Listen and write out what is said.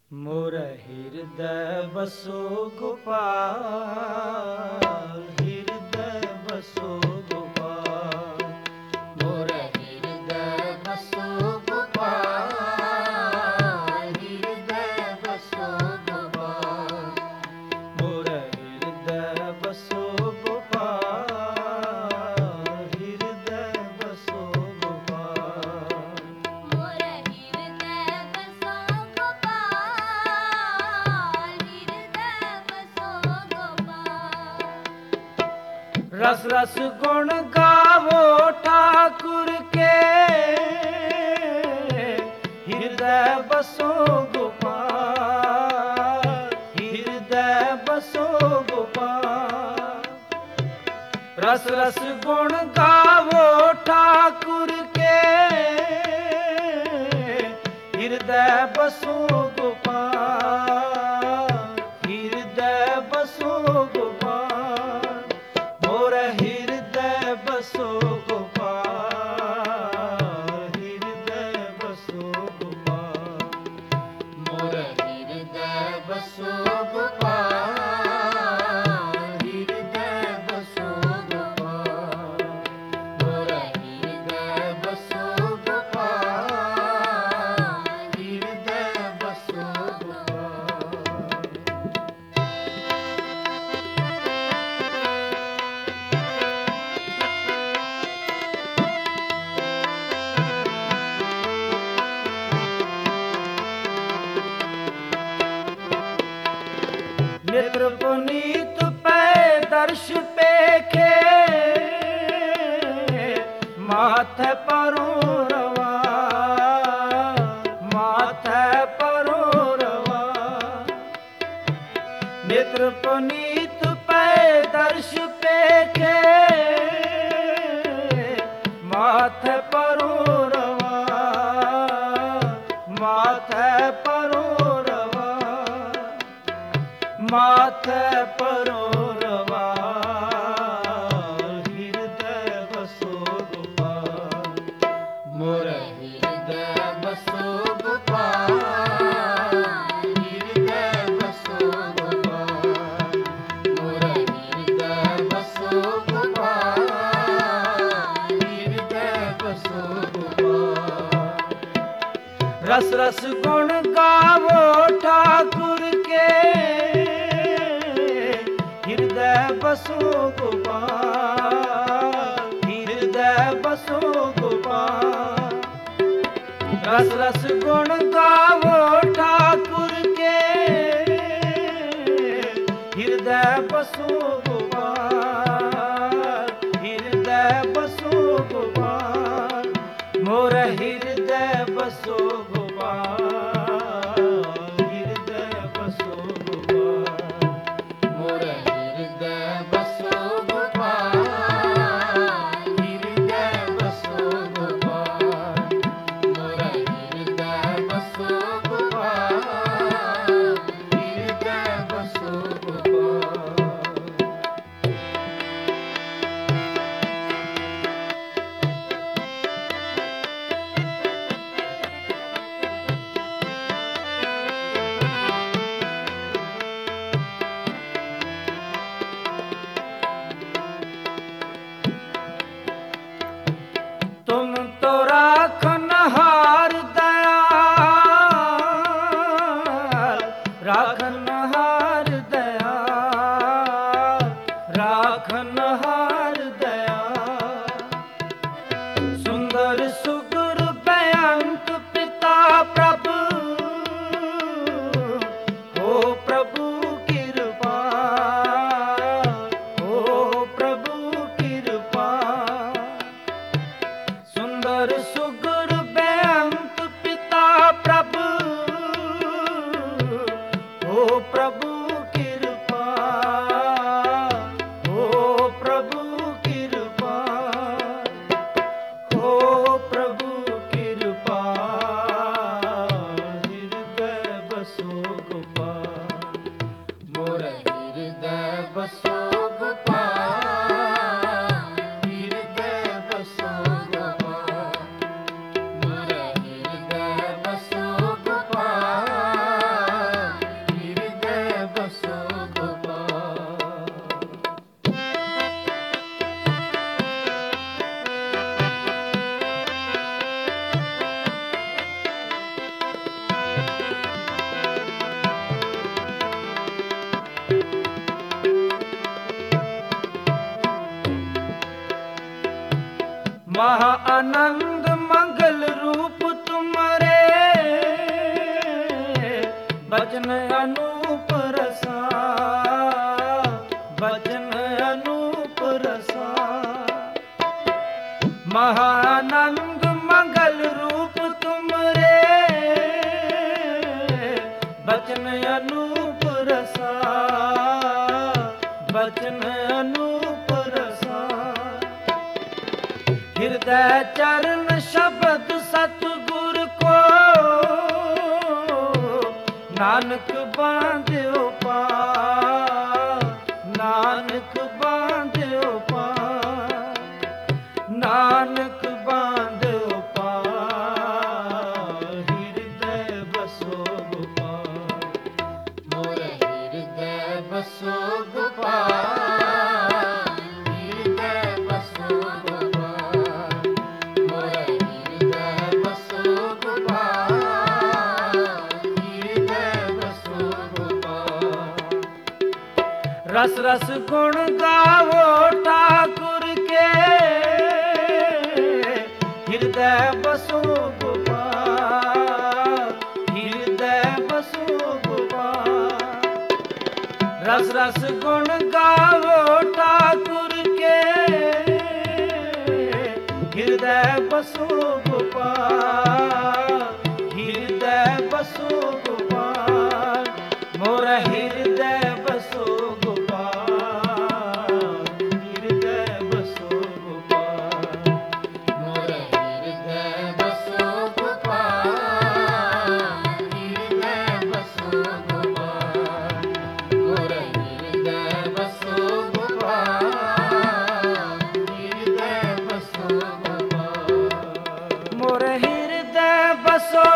मोर हृदय बसो गोपाल, हृदय बसो गोपाल। मोर हृदय बसो गोपाल, हृदय बसो गोपाल। मोर हृदय बसो गोपाल, हृदय बसो गोपाल। मोर हृदय बसो गोपाल, हृदय बसो गोपाल। रस रस गुण गावो ठाकुर के, हृदय बसो गोपाल, हृदय बसो गोपाल। रस रस गुण गावो ठाकुर के, हृदय बसो गोपाल, हृदय बसो गोपाल। मोर हृदय बसो गोपाल, हृदय बसो गोपाल। मोर हृदय बसो गोपाल, हृदय बसो गोपाल। मोर हृदय बसो गोपाल, हृदय बसो गोपाल। नेत्र पुनीत पै दर्श पेखे, माथे परो रवा, माथे परो रवा। नेत्र पुनीत पै दर्श पेखे, माथे परो रवा, माथे परो रवा। माथे परो रवा, हृदय बसो गोपाल। मोर हृदय बसो गोपाल, हृदय बसो गोपाल। मोर हृदय बसो गोपाल, हृदय बसो गोपाल। रस रस गुण गावो ठाकुर के, हृदय बसो गोपाल, हृदय बसो गोपाल। रस रस गुण गावो ठाकुर के, हृदय बसो गोपाल, हृदय बसो गोपाल। मोर हृदय बसो गोपाल, हृदय बसो गोपाल। मोर हृदय बसो गोपाल, हृदय बसो गोपाल। मोर हृदय बसो गोपाल, हृदय बसो गोपाल। महानंद मंगल रूप तुम्हारे बचन अनूप रसा बचन अनूप रसा महानंद मंगल रूप तुम्हारे बचन अनूप रसा बचन अनूप रसा हृदय चरण शब्द सतगुर को नानक बांध्यो पार नानक बांध्यो पार नानक बांध्यो पार हृदय बसो गोपाल मोर हृदय बसो गोपाल हृदय बसो गोपाल मोर हृदय बसो गोपाल हृदय बसो गोपाल रस रस गुण गावो ठाकुर के हृदय बसो गोपाल हृदय बसो गोपाल रस रस गुण गावो ठाकुर के हृदय बसो गोपाल हृदय बसो गोपाल मोर हृदय बसो गोपाल हृदय बसो गोपाल मोर हृदय बसो गोपाल हृदय बसो गोपाल मोर हृदय बसो गोपाल हृदय बसो गोपाल मोर हृदय बसो